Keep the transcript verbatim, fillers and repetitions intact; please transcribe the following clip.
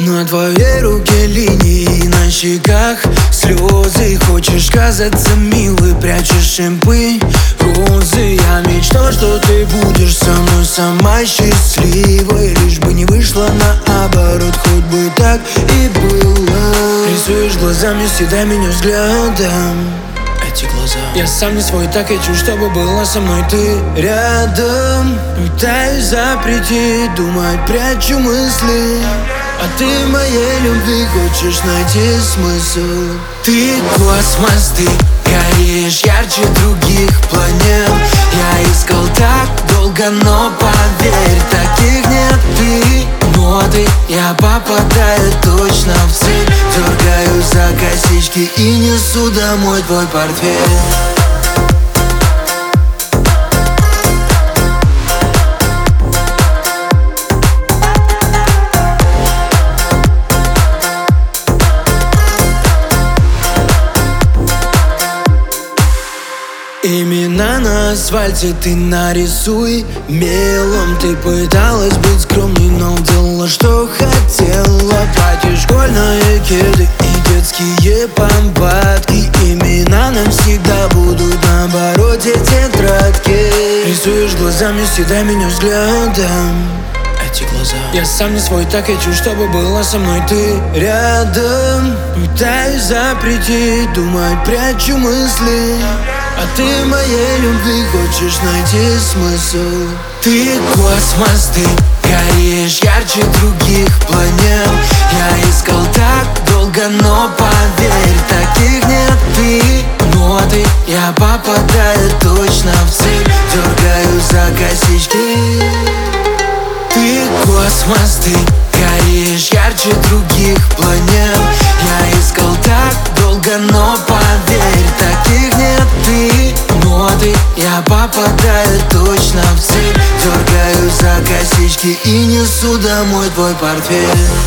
На твоей руке линии, на щеках слезы. Хочешь казаться милой, прячешь шимпы, розы. Я мечтал, что ты будешь со мной сама счастливой, лишь бы не вышло наоборот, хоть бы так и было. Рисуешь глазами, съедай меня взглядом. Эти глаза. Я сам не свой, так хочу, чтобы была со мной ты рядом. Пытаюсь запретить думать, прячу мысли. А ты моей любви хочешь найти смысл. Ты космос, ты горишь ярче других планет. Я искал так долго, но поверь, таких нет. Ты ноты, я попадаю точно в цель. Дергаю за косички и несу домой твой портфель. Имена на асфальте ты нарисуй мелом. Ты пыталась быть скромной, но делала, что хотела. Платье, школьные кеды и детские помпадки. Имена навсегда будут на обороте тетрадки. Рисуешь глазами, съедай меня взглядом. Эти глаза. Я сам не свой, так хочу, чтобы была со мной ты рядом. Пытаюсь запретить думать, прячу мысли. А ты моей любви хочешь найти смысл. Ты космос, ты горишь ярче других планет. Я искал так долго, но поверь, таких нет. Ты ноты, я попадаю точно в цель. Дергаю за косички. Ты космос, ты горишь ярче других планет. Я искал так долго, но поверь, таких нет. Ты ноты, я попадаю точно в цель. Дергаю за косички и несу домой твой портфель.